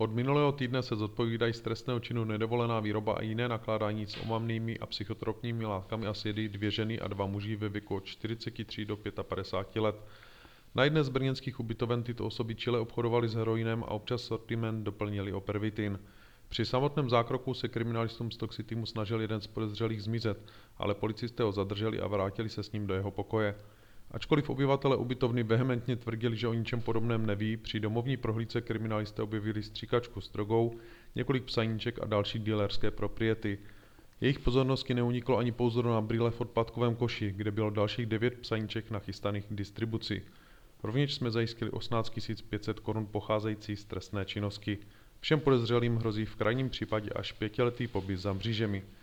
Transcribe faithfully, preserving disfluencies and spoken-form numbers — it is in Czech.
Od minulého týdne se zodpovídají z trestného činu nedovolená výroba a jiné nakládání s omamnými a psychotropními látkami a sědy dvě ženy a dva muži ve věku od čtyřiceti tří do padesátí pěti let. Na jedné z brněnských ubytoven tyto osoby čile obchodovali s heroinem a občas sortiment doplnili o pervitin. Při samotném zákroku se kriminalistům z Toxi týmu snažil jeden z podezřelých zmizet, ale policisté ho zadrželi a vrátili se s ním do jeho pokoje. Ačkoliv obyvatelé ubytovny vehementně tvrdili, že o ničem podobném neví, při domovní prohlídce kriminalisté objevili stříkačku s drogou, několik psaníček a další dealerské propriety. Jejich pozornosti neuniklo ani pouzoru na brýle v odpadkovém koši, kde bylo dalších devět psaníček nachystaných k distribuci. Rovněž jsme zajistili osmnáct tisíc pět set korun pocházející z trestné činnosti. Všem podezřelým hrozí v krajním případě až pětiletý pobyt za mřížemi.